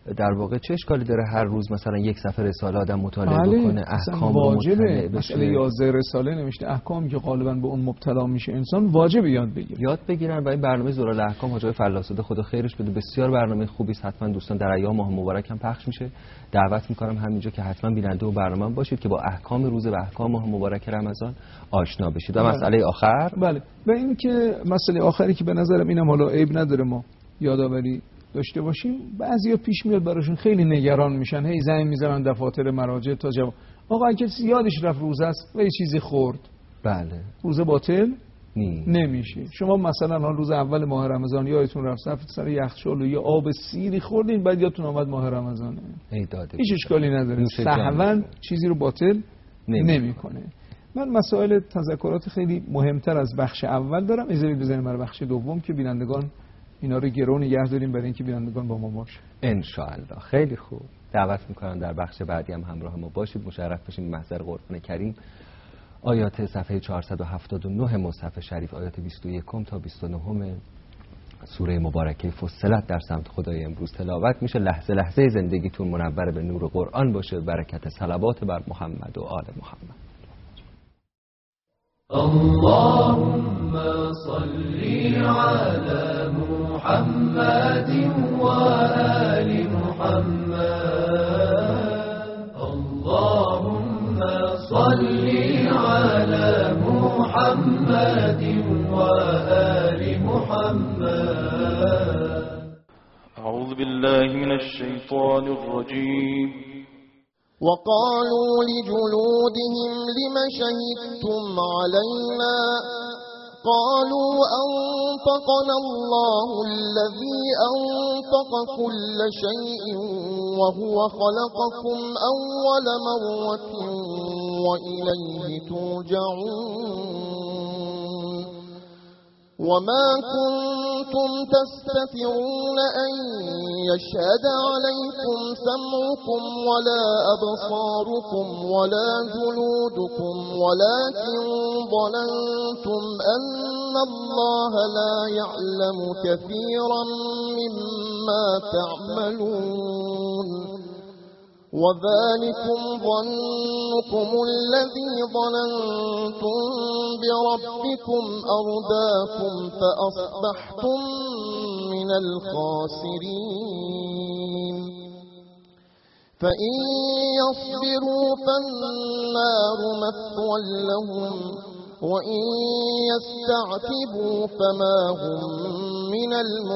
در واقع چه اشکالی داره هر روز مثلا یک صفحه رساله آدم مطالعه بله، بکنه، احکام رو مطالعه بشه؟ مثلا یازده رساله نوشته احکامی که غالبا به اون مبتلا میشه انسان واجب یاد بگیره، یاد بگیرن. و این برنامه زلال احکام حاج آقای فلاح‌زاده خدا خیرش بده بسیار برنامه خوبی است. حتما دوستان در ایام ماه مبارک هم پخش میشه. دعوت میکنم همینجا که حتما بیننده و برنامه باشید که با احکام روز و احکام ماه مبارک رمضان آشنا بشید. و مسئله آخر، بله، و این که مسئله آخری که به نظرم اینم حالا عیب نداره ما یادآوری داشته باشیم، بعضیا پیش میاد براشون خیلی نگران میشن، هی زنگ میزنن دفاتر مراجع تا جواب. آقا اگه کسی یادش رفت روزه است و یه چیزی خورد، بله، روزه باطل نی. نمیشه. شما مثلا حال روز اول ماه رمضان یادتون رفت رفت سر یخچال و یه آب سیری خوردین، بعد یادتون آمد ماه رمضانه، ای داده هیچ اشکالی نداره، سهوا چیزی رو باطل نمیکنه. من مسائل تذکرات خیلی مهمتر از بخش اول دارم، اجازه بزنید برای بخش دوم که بینندگان اینا رو گرو نگه داریم برای اینکه بینندگان با ما باشه ان شاء الله. خیلی خوب، دعوت میکنم در بخش بعدی هم همراه ما باشید، مشرف بشین به محضر قرآن کریم. آیات صفحه چهارصد و هفتاد و نه مصحف شریف، آیات بیست و یک تا بیست و نه سوره مبارکه فصلت در سمت خدای امروز تلاوت میشه. لحظه لحظه زندگیتون منور به نور قرآن باشه، برکت صلوات بر محمد و آل محمد. اللهم صل على محمد وآل محمد. اللهم صل على محمد وآل محمد. أعوذ بالله من الشيطان الرجيم. وقالوا لجلودهم لم شهدتم علينا قالوا أنطقنا الله الذي أنطق كل شيء وهو خلقكم أول مرة وإليه ترجعون. وما كنتم تستترون أن يشهد عليكم سمعكم ولا أبصاركم ولا جلودكم ولكن ظننتم أن الله لا يعلم كثيرا مما تعملون. وذلكم ظنكم الذي ظننتم بربكم أرداكم فأصبحتم من الخاسرين. فإن يصبروا فالنار مثوى لهم وإن يستعتبوا فما هم من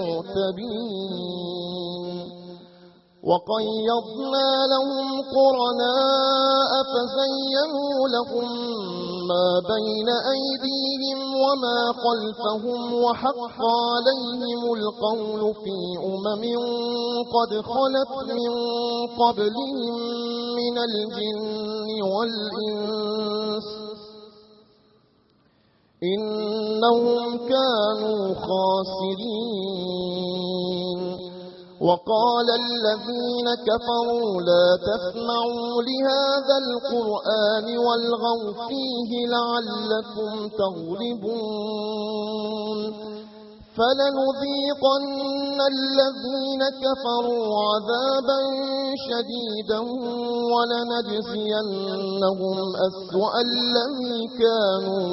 المعتبين. وقيضنا لهم قرناء فزينوا لهم ما بين أيديهم وما خلفهم وحق عليهم القول في أمم قد خلت من قبلهم من الجن والإنس إنهم كانوا خاسرين. وقال الذين كفروا لا تسمعوا لهذا القرآن والغوا فيه لعلكم تغلبون. فلنذيقن الذين كفروا عذابا شديدا ولنجزينهم أسوأ الذي كانوا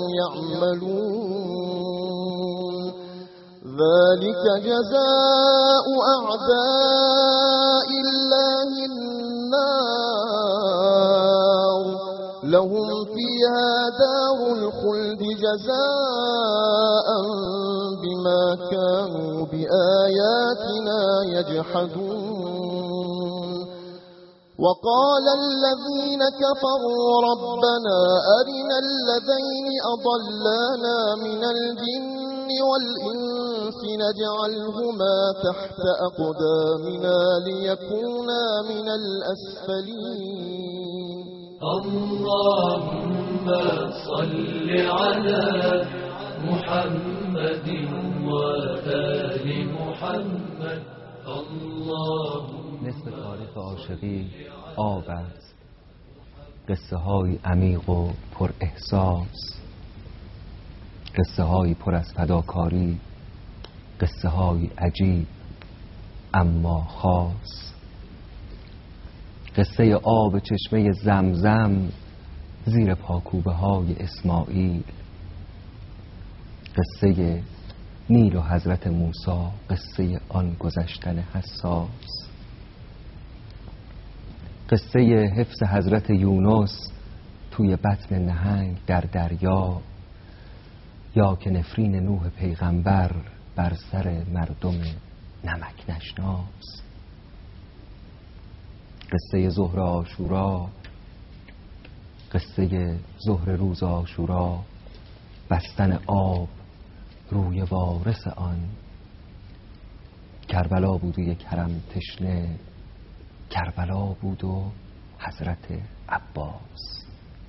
يعملون. ذلك جزاء أعداء الله النار لهم فيها دار الخلد جزاء بما كانوا بآياتنا يجحدون. وقال الذين كفروا ربنا أرنا الذين أضلانا من الجن والإنس نجعلهما تحت أقدامنا ليكونا من الأسفلين. اللهم صل على محمد وآل محمد. اللهم نصف تاریخ عاشقی آب است، قصه های عمیق و پر احساس، قصه های پر از فداکاری، قصه های عجیب اما خاص. قصه آب چشمه زمزم زیر پاکوبه های اسماعیل، قصه نیل و حضرت موسی، قصه آن گذشتن حساس، قصه حفظ حضرت یونس توی بطن نهنگ در دریا، یا که نفرین نوح پیغمبر بر سر مردم نمک نشناس، قصه ظهر عاشورا، قصه ظهر روز عاشورا، بستن آب روی وارث آن، کربلا بود و یک حرم تشنه، کربلا بود و حضرت عباس.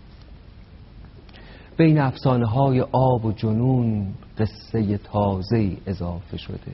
بین افسانه های آب و جنون قصه تازه‌ای اضافه شده.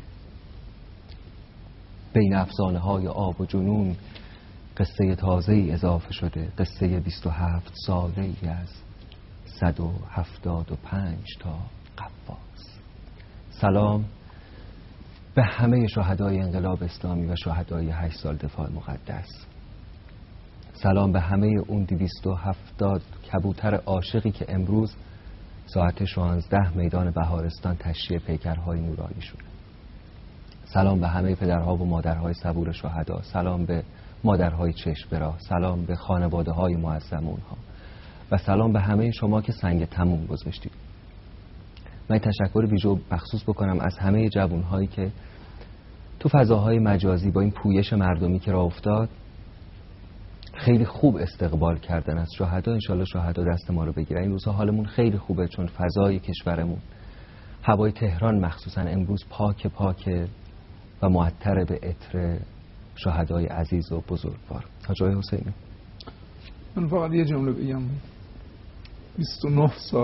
بین افسانه های آب و جنون قصه تازه‌ای اضافه شده. قصه بیست و هفت ساله‌ای از صد و هفتاد و پنج تا قفاز. سلام به همه شهدای انقلاب اسلامی و شهدای هشت سال دفاع مقدس. سلام به همه اون دویست و هفتاد کبوتر عاشقی که امروز ساعت شانزده میدان بهارستان تشییع پیکرهای نورانی شده. سلام به همه پدرها و مادرهای صبور شهدا. سلام به مادرهای چشم‌برا. سلام به خانواده های معظمون ها و سلام به همه شما که سنگ تموم گذاشتید. من تشکر ویژه مخصوص بکنم از همه جوانهایی که تو فضاهای مجازی با این پویش مردمی که راه افتاد خیلی خوب استقبال کردن از شهدا. انشالله شهدا دست ما رو بگیرن. این روزها حالمون خیلی خوبه چون فضای کشورمون، هوای تهران مخصوصا امروز پاک پاک و معطر به عطر شهدای عزیز و بزرگوار. حاج آقای حسینی، من فقط یه جمله بگم. بیست و نه سال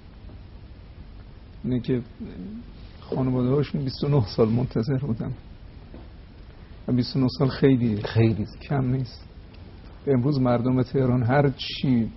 اینه که خانواده هاشون بیست و نه سال منتظر بودن و بیست و نه سال خیلی خیلی کم نیست. امروز مردم تهران هر چی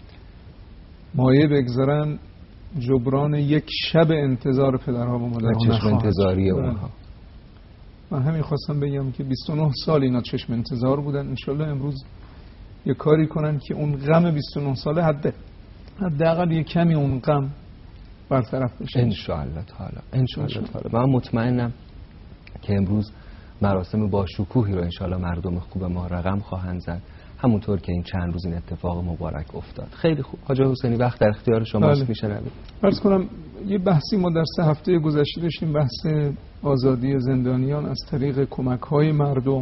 مایه بگذارن جبران یک شب انتظار پدرها و مادرها نخواهد. چشم انتظاری اونها. من همین خواستم بگم که بیست و نه سال اینا چشم انتظار بودن. انشالله امروز یه کاری کنن که اون غم بیست و نه ساله حد حداقل یه کمی اون غم برطرف بشه. انشالله تعالی. انشالله تعالی. من مطمئنم که امروز مراسم با شکوهی رو انشالله مردم خوب ما رقم خواهند زد، همونطور که این چند روز این اتفاق مبارک افتاد. خیلی خوب. حاج حسینی وقت در اختیار شماست. بله. میشنوید. عرض کنم یه بحثی ما در سه هفته گذشته داشتیم، بحث آزادی زندانیان از طریق کمک‌های مردم.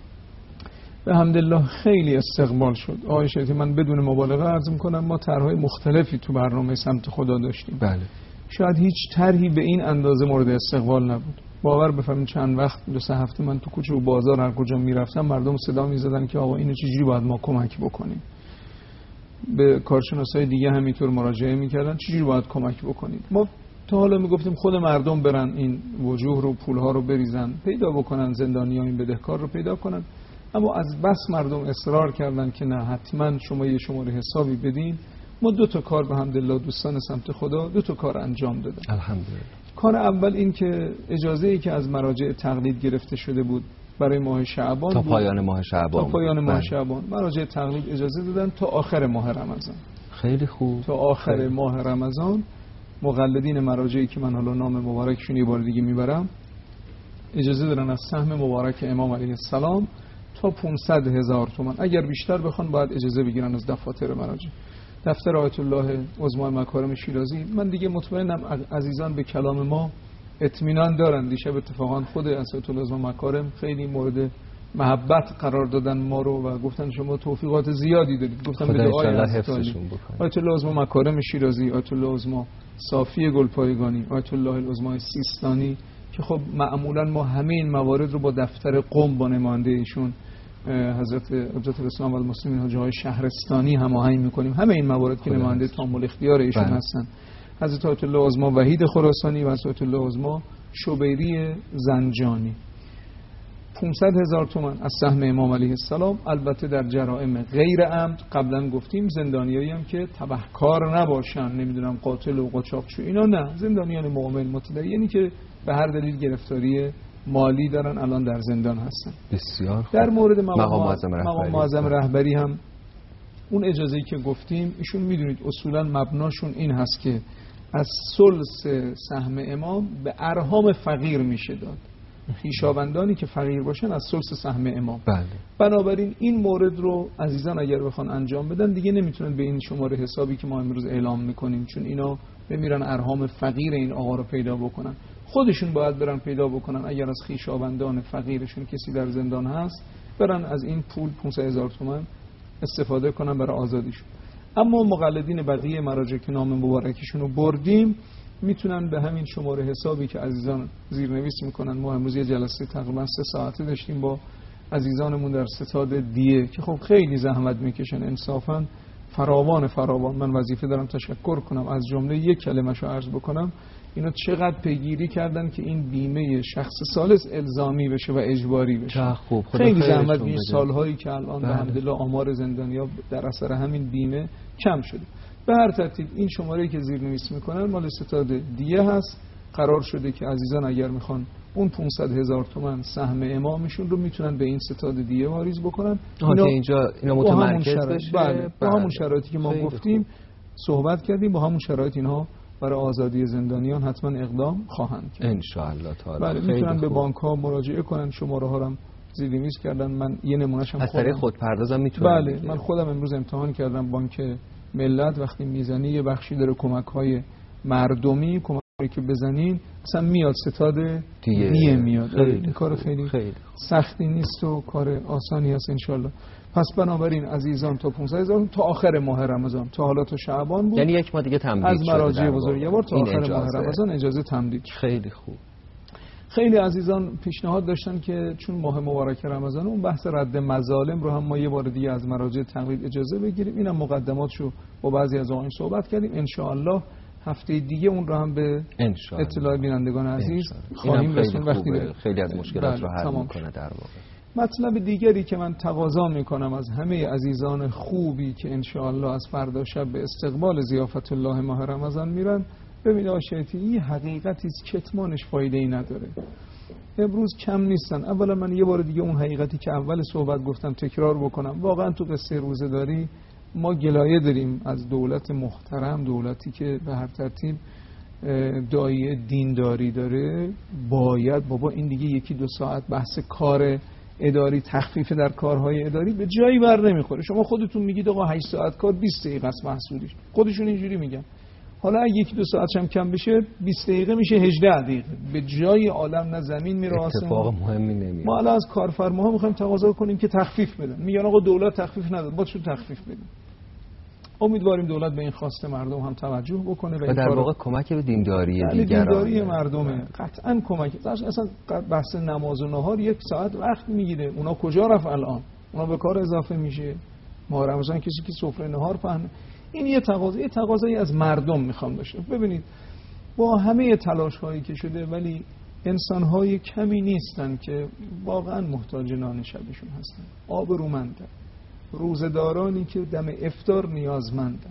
به حمدالله خیلی استقبال شد. آقای شیخی، من بدون مبالغه عرض می‌کنم ما طرح‌های مختلفی تو برنامه سمت خدا داشتیم. بله. شاید هیچ طرحی به این اندازه مورد استقبال نبود. باور بفرمایید چند وقت دو سه هفته من تو کوچه و بازار هر کجا میرفتم مردم صدا میزدن که آقا اینو چجوری باید ما کمک بکنیم. به کارشناسای دیگه همینطور مراجعه میکردن چجوری باید کمک بکنیم. ما تا حالا میگفتیم خود مردم برن این وجوه رو پولها رو بریزن پیدا بکنن، زندانیان این بدهکار رو پیدا کنن، اما از بس مردم اصرار کردن که نه حتما شما یه شماره حسابی بدین. ما دو تا کار به حمدالله دوستان سمت خدا دو تا کار انجام دادن. الحمدلله. کار اول این که اجازه‌ای که از مراجع تقلید گرفته شده بود برای ماه شعبان تا بود. پایان ماه شعبان تا پایان ماه بله. شعبان مراجع تقلید اجازه دادن تا آخر ماه رمضان. خیلی خوب. تا آخر خیلی. ماه رمضان مقلدین مراجعی که من حالا نام مبارکشون یه بار دیگه میبرم اجازه دادن از سهم مبارک امام علیه السلام تا پانصد هزار تومان، اگر بیشتر بخوان باید اجازه بگیرن از دفاتر مراجع. دفتر آیت الله عظما مکارم شیرازی، من دیگه مطمئنم عزیزان به کلام ما اطمینان دارن. دیشب اتفاقا خود آیت الله عظما مکارم خیلی مورد محبت قرار دادن ما رو و گفتن شما توفیقات زیادی دارید. گفتم به دعای حفظشون بکنه. آیت الله عظما مکارم شیرازی، آیت الله عظما صافی گلپایگانی، آیت الله العظما سیستانی که خب معمولا ما همه این موارد رو با دفتر قم با نماینده ایشون حضرت حجت الاسلام و المسلمین حاجی های شهرستانی هماهنگ میکنیم. همه این موارد که نماینده تامل اختیار ایشون بله. هستن، حضرت آیت الله عظما وحید خراسانی و حضرت آیت الله عظما شبیری زنجانی. پانصد هزار تومان از سهم امام علیه السلام. البته در جرائم غیر عمد قبلا گفتیم زندانیایی هم که تبهکار نباشن، نمیدونم قاتل و قاچاقچو اینا نه، زندانیان مؤمن متدینی که به هر دلیل گرفتاری مالی دارن، الان در زندان هستن. بسیار در مورد مقام معظم رهبری, معظم رهبری هم اون اجازه‌ای که گفتیم، ایشون میدونید اصولا مبناشون این هست که از ثلث سهم امام به ارحام فقیر میشه داد. خویشاوندانی که فقیر باشن از ثلث سهم امام. بله. بنابراین این مورد رو عزیزان اگر بخوان انجام بدن دیگه نمیتونن به این شماره حسابی که ما امروز اعلام میکنیم، چون اینا بمیرن ارحام فقیر این آقا رو پیدا بکنن. خودشون باید برن پیدا بکنن. اگر از خویشاوندان فقیرشون کسی در زندان هست، برن از این پول پانصد هزار تومان استفاده کنن برای آزادیشون. اما مقلدین بقیه مراجع که نام مبارکشون رو بردیم میتونن به همین شماره حسابی که عزیزان زیرنویس میکنن. ما امروز یه جلسه تقریبا سه ساعته داشتیم با عزیزانمون در ستاد دیه که خب خیلی زحمت میکشن، انصافا فراوان فراوان. من وظیفه دارم تشکر کنم، از جمله یک کلمه‌شو عرض بکنم، اینا چقدر پیگیری کردن که این بیمه شخص ثالث الزامی بشه و اجباری بشه. خوب. خیلی زحمت این سالهایی که الان به الحمدلله آمار زندانیا در اثر همین بیمه کم شده. به هر ترتیب این شماره‌ای که زیرنویس میکنن مال ستاد دیه هست. قرار شده که عزیزان اگر میخوان اون پانصد هزار تومان سهم امامشون رو میتونن به این ستاد دیه واریز بکنن. اینا اینجا اینا متمرکز بشه. بله. با همون شرایطی که ما گفتیم صحبت کردیم، با همون شرایط اینها برای آزادی زندانیان حتما اقدام خواهند کرد ان شاء الله تعالی. بله. میتونن به بانک ها مراجعه کنن، شماره ها رو هم زیرنویس کردن. من یه نمونهشم از طریق خودپردازم میتونن. بله. من خودم امروز امتحان کردم. بانک ملت وقتی میزنی یه بخشی داره کمک های مردمی، کمک هایی که بزنین اصلا میاد ستاد دیه, دیه میاد. خیلی این کار خیلی, خیلی سختی نیست و کار آسانی هست انشالله. پس بنابراین عزیزان تا پانصد هزار تا آخر ماه رمضان، تا حالا تا شعبان بود، یعنی یک ماه دیگه تمدید از مراجع بزرگ یه بار تا آخر ماه رمضان اجازه تمدید. خیلی خوب. خیلی عزیزان پیشنهاد داشتن که چون ماه مبارک رمضان اون بحث رد مظالم رو هم ما یه بار دیگه از مراجع تقلید اجازه بگیریم. اینم مقدماتشو با بعضی از آقایون صحبت کردیم. ان شاء الله هفته دیگه اون رو هم به اطلاع بینندگان عزیز خواهیم رسوند. وقتی خیلی از مشکلات رو حل میکنه در واقع. مطلب دیگری که من تقاضا میکنم از همه عزیزان خوبی که ان شاء الله از فردا شب به استقبال ضیافت الله ماه رمضان میرن، ببینید آشیتی این حقیقتی است کتمانش فایده ای نداره. امروز کم نیستن. اولا من یه بار دیگه اون حقیقتی که اول صحبت گفتم تکرار بکنم. واقعا تو قصه روزه‌داری ما گلایه داریم از دولت محترم، دولتی که به هر ترتیب دایه دینداری داره. باید بابا این دیگه یکی دو ساعت بحث کار اداری، تخفیف در کارهای اداری به جایی بر نمیخوره. شما خودتون میگید آقا هشت ساعت کار بیست دقیقه است محصولش، خودشون اینجوری میگن. حالا اگه یکی دو ساعت هم کم بشه بیست دقیقه میشه هجده دقیقه. به جای عالم نه زمین میره آسمون. اتفاق مهمی نمیاد. ما الان از کارفرماها میخوایم تقاضا کنیم که تخفیف بدن. میگن آقا دولت تخفیف نداد، با چون تخفیف بدیم. امیدواریم دولت به این خواسته مردم هم توجه بکنه و, و در واقع کمک به دینداری دیگران. دینداری مردمه. قطعا کمک. اصلا بحث نماز و نهار یک ساعت وقت میگیره. اونا کجا رفت الان؟ اونا به کار اضافه میشه. ما رمضان کسی که سفره نهار پهن. این یه تقاضا، یه تقاضایی از مردم میخوام داشته. ببینید با همه تلاش هایی که شده ولی انسان های کمی نیستن که واقعا محتاج نان شبشون هستن. آبرومندن. روزدارانی که دم افطار نیازمندن.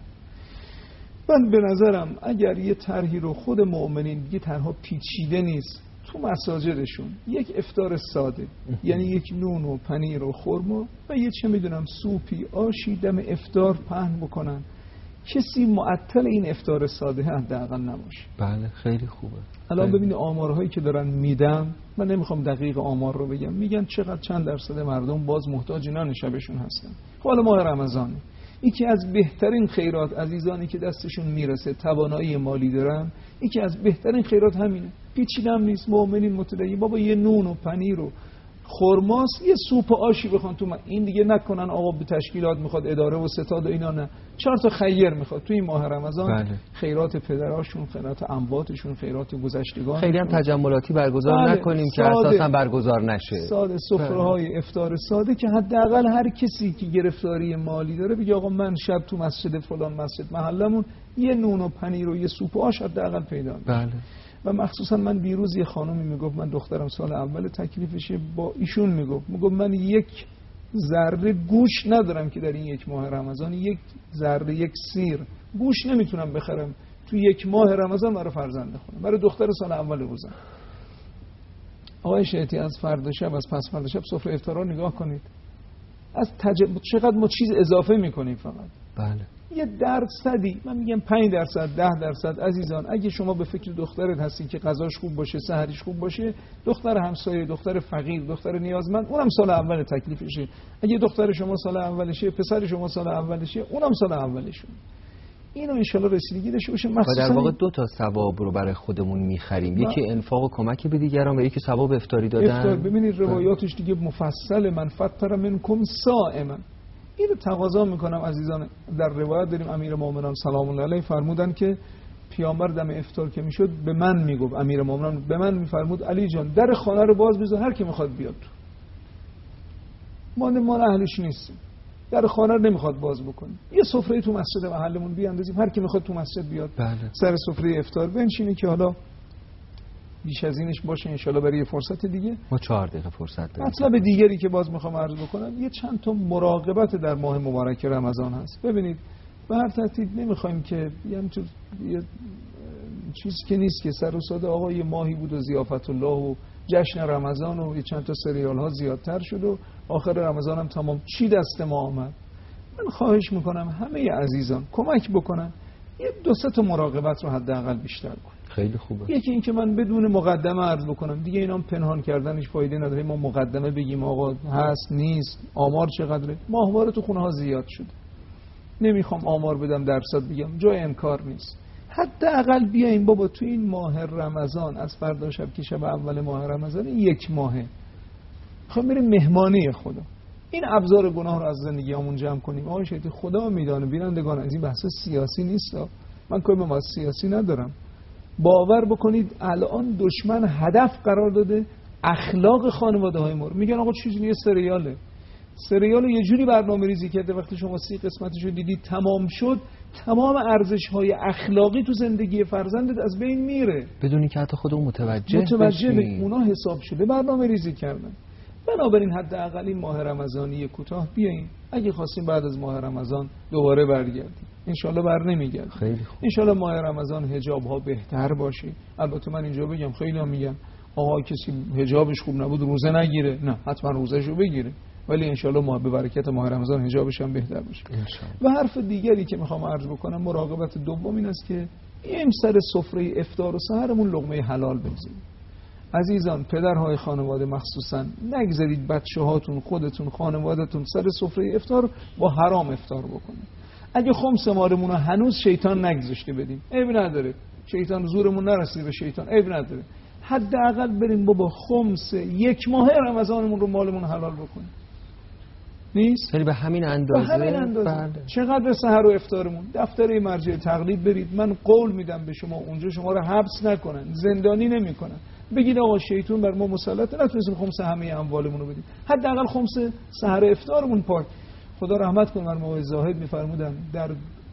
من به نظرم اگر یه طرحی رو خود مؤمنین، یه طرحا پیچیده نیست، تو مساجدشون یک افطار ساده یعنی یک نون و پنیر و خرما و یه چه میدونم سوپی آشی دم افطار پهن بکنن، کسی معطل این افطار ساده حداقل نباشه. بله خیلی خوبه. الان ببینید آمارهایی که دارن میدم، من نمیخوام دقیق آمار رو بگم، میگن چقدر چند درصد مردم باز محتاج نان شبشون هستن. حالا ماه رمضان یکی از بهترین خیرات عزیزانی که دستشون میرسه، توانایی مالی دارن، یکی از بهترین خیرات همینه. پیچیده هم نیست. مؤمنین متدین بابا یه نون و پنیر و خرماست، یه سوپ آشی بخوان تو. این دیگه نکنن آقا به تشکیلات میخواد اداره و ستاد و اینا، نه، چهار تا خیر میخواد تو این ماه رمضان. بله. خیرات پدراشون، خیرات امواتشون، خیرات گذشتگان. خیلی هم تجملاتی برگزار بله. نکنیم که اساسا برگزار نشه. ساده سفره‌های افطار ساده که حداقل هر کسی که گرفتاری مالی داره بگه آقا من شب تو مسجد فلان مسجد محلمون یه نون و پنیر و یه سوپ آش حداقل پیدا میشه. بله. و مخصوصا من دیروز یه خانومی میگفت، من دخترم سال اول تکلیفشه، با ایشون میگفت میگفت من یک ذره گوش ندارم که در این یک ماه رمضان یک ذره یک سیر گوش نمیتونم بخرم تو یک ماه رمضان برای فرزند خودم، برای دختر سال اول روزم. آقای شیطی از فردا شب از پس فردا شب سفره افطار رو نگاه کنید، از تج... چقدر ما چیز اضافه میکنیم فقط. بله. یه درصدی، من میگم پنج درصد ده درصد عزیزان، اگه شما به فکر دخترت هستین که غذاش خوب باشه، سحریش خوب باشه، دختر همسایه، دختر فقیر، دختر نیازمند، اونم سال اول تکلیفشه. اگه دختر شما سال اولشه، پسر شما سال اولشه، اونم سال اولشه. اینو ان شاء الله رسیدگی داشته باشه. مخصوصا در واقع دو تا ثواب رو برای خودمون می‌خریم، یکی انفاق و کمک به دیگران و یکی ثواب افطاری دادن. افطار ببینید روایاتش دیگه مفصل، من فطر منکم صائما. اینو تقاضا میکنم عزیزان. در روایت داریم امیرالمومنین سلام الله علیه فرمودن که پیامبر دم افطار که میشد به من میگفت، امیرالمومنین به من میفرمود علی جان در خانه رو باز بذار، هر کی میخواد بیاد. ما ما اهلش نیستیم، در خانه رو نمیخواد باز بکنیم. یه سفره تو مسجد محلمون بیاندازیم، هر کی میخواد تو مسجد بیاد. بله. سر سفره افطار بنشینه که حالا بیش از اینش باشه ان شاء الله برای فرصت دیگه. ما چهار دقیقه فرصت داریم. مطلب دیگری که باز میخوام عرض بکنم، یه چند تا مراقبت در ماه مبارک رمضان هست. ببینید به هر ترتیب نمیخوایم که یعنی تو یه چیزی که نیست که سر و ساده آقا یه ماهی بود و ضیافت الله و جشن رمضان و یه چند تا سریال ها زیادتر شد و آخر رمضان هم تمام چی دست ما آمد. من خواهش میکنم همه عزیزان کمک بکنن، یه دو سه تا مراقبت رو حداقل بیشتر کنن. خیلی خوبه. یکی این که من بدون مقدمه عرض بکنم، دیگه اینا پنهان کردنش فایده نداره. ما مقدمه بگیم آقا هست نیست، آمار چقدره، ماهواره تو خونه ها زیاد شده، نمیخوام آمار بدم درصد بگم، جای انکار نیست. حداقل بیایم بابا تو این ماه رمضان، از فردا شب که شب اول ماه رمضان، یک ماهه میخوام بریم مهمانی خدا، این ابزار گناه رو از زندگیامون جمع کنیم. آقا شیطان خدا میدانه، بینندگان از این بحث سیاسی نیست، من کاری به ما سیاسی ندارم. باور بکنید الان دشمن هدف قرار داده اخلاق خانواده های ما رو. میگن آقا چیزی یه سریاله، سریال یه جوری برنامه ریزی کرده وقتی شما سی قسمتشو دیدی تمام شد، تمام ارزش های اخلاقی تو زندگی فرزندت از بین میره بدون اینکه حتی خودمون متوجه متوجه به اونا حساب شده برنامه ریزی کردن. بنابراین حداقل این ماه رمضانی کوتاه بیاین، اگه خواستیم بعد از ماه رمضان دوباره برگردیم، انشالله بر نمیگرد. خیلی خوب. انشالله ماه رمضان حجاب ها بهتر باشه. البته من اینجا بگم خیلی هم میگن آقا کسی حجابش خوب نبود روزه نگیره، نه حتما روزهشو بگیره، ولی انشالله ما به برکت ماه رمضان حجابش هم بهتر باشه. و حرف دیگری که میخوام عرض بکنم، مراقبت دوم این است که این سر سفره افطار و سحرمون لقمه حلال بگذاریم. عزیزان پدرهای خانواده مخصوصا نگذارید بچه هاتون، خودتون، خانوادتون سر سفره افطار با حرام افطار بکنید. اگه خمس مارمون رو هنوز شیطان نگذاشته بدیم عیب نداره، شیطان زورمون نرسیده به شیطان عیب نداره، حداقل بریم بابا خمس یک ماه رمضانمون رو مالمون حلال بکنیم. نیست؟ یعنی به همین اندازه؟ به همین اندازه. بله. چقدر سحر و افطارمون؟ دفتر مرجع تقلید برید، من قول میدم به شما اونجا شما رو حبس نکنن، زندانی نمیکنن. بگید آقا شیطان بر ما مسلطه، نتونستیم خمس همه اموالمون رو بدیم، حداقل خمس سحر افطارمون پاک. خدا رحمت کنه مرحوم آقای زاهد میفرمودن در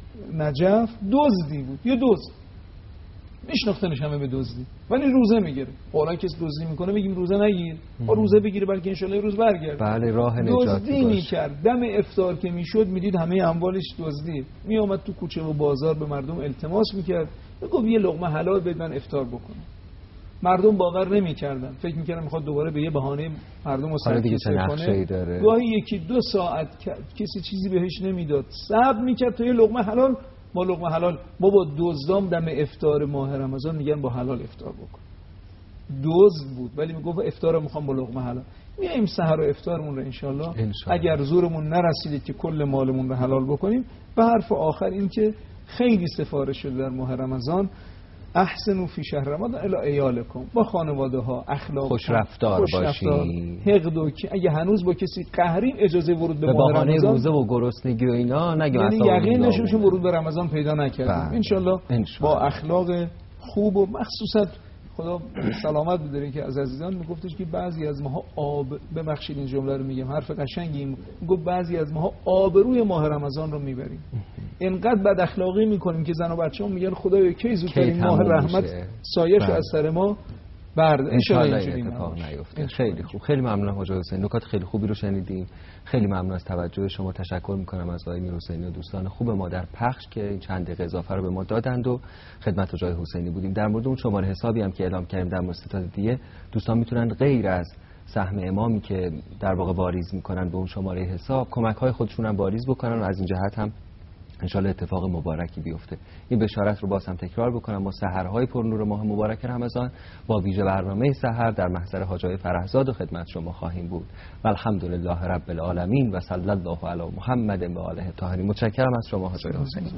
نجف دزدی بود، یه دزد میشناختنش همه به دزدی، ولی روزه میگیره. حالا کسی دزدی میکنه میگیم روزه نگیر، با روزه بگیره بلکه ان شاء الله روز برگرده. بله راه نجات دزدی میکرد، دم افطار که میشد میدید همه اموالش دزدی، میآمد تو کوچه و بازار به مردم التماس میکرد، میگفت یه لقمه حلال بده من افطار بکنم. مردم باور نمی‌کردن، فکر می‌کردن می‌خواد دوباره به یه بهانه مردم رو سرکیسه کنه. گاهی یکی دو ساعت کسی چیزی بهش نمیداد، صبر می‌کرد تا یه لقمه حلال. با لقمه حلال بابا دزدام دم افطار ماه رمضان میگن با حلال افطار بکن. دزد بود ولی میگفت افطار میخوام با لقمه حلال. میایم سحر و افطارمون رو انشالله اگر زورمون نرسیدید که کل مالمون رو حلال بکنیم. به حرف آخر این که خیلی سفارش شده در ماه رمضان، احسنوا فی شهر رمضان الی ایالکم، با خانواده ها اخلاق خوش رفتار باشید. حقد و که اگه هنوز با کسی قهریم اجازه ورود به, به ماه رمضان، روزه و گرسنگی و اینا نگیم، یعنی یقین نشون ورود به رمضان پیدا نکردیم. انشالله با اخلاق خوب و مخصوصا خدا سلامت بداره که از عزیزان میگفتش که بعضی از ماها آب، ببخشید این جمله رو میگم حرف قشنگی، میگفت بعضی از ماها آبروی ماه رمضان رو میبریم، اینقدر بد اخلاقی میکنیم که زن و بچه‌ها میگن خدایا کی زودترین ماه رحمت سایه‌شو از سر ما بر ان شاء الله اینجوری این اتفاق نباشه. نیفته. خیلی خوب، خیلی ممنونم حاج حسین، نکات خیلی خوبی رو شنیدیم. خیلی ممنون از توجه شما. تشکر میکنم از آقای میرحسینی و دوستان خوب ما در پخش که این چند دقیقه اضافه رو به ما دادند و خدمت جای حسینی بودیم. در مورد اون شماره حسابی هم که اعلام کردیم در مورد ستاد دیه، دوستان میتونن غیر از سهم امامی که در واقع واریز میکنن به اون شماره حساب، کمک های خودشون هم واریز بکنن و از این جهت هم انشالله اتفاق مبارکی بیفته. این بشارت رو باز هم تکرار بکنم، ما سحرهای پرنور ماه مبارک رمضان با ویژه برنامه سحر در محضر حاجای فرهزاد و خدمت شما خواهیم بود. و الحمدلله رب العالمین و صلی الله علی محمد و آله الطاهرین. متشکرم از شما حاجای حسینی.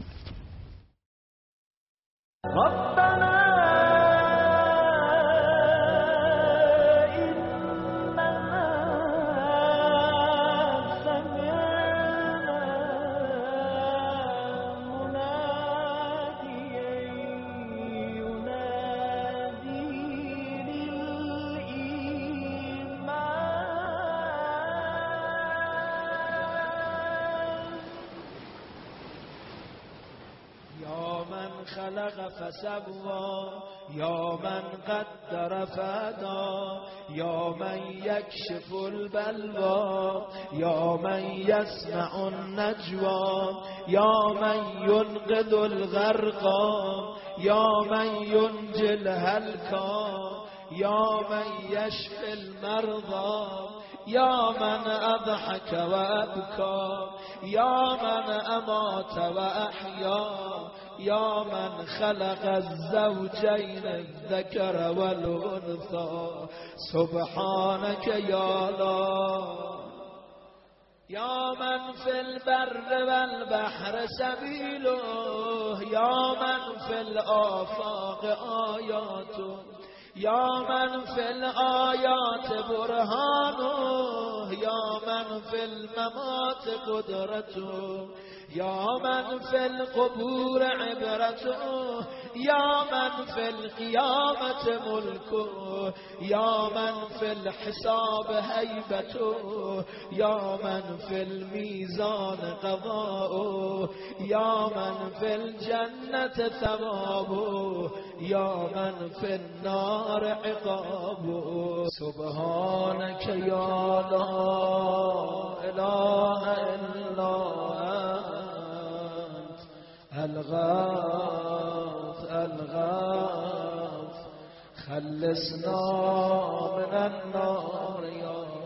خلق فسوى یا من قدر فدا یا من یکشف البلوا یا من یسمع النجوا یا من ینقذ الغرقا یا من ینجی الهلکا یا من یشفی المرضى یا من اضحک و ابکا یا من امات و احیا یا من خلق الزوجین الذکر والانثى سبحانك یا لا یا من فی البر والبحر سبیله یا من فی الآفاق آیاته یا من فی الآیات برهانه یا من فی الممات قدرته یا من فی القبور عبرته یا من فی القیامت ملکه یا من فی الحساب هیبته یا من فی المیزان قضاؤه یا من فی الجنت ثوابه یا من فی النار عقابه سبحانك یا لا اله الا الغاث الغاث خلصنا من النار یا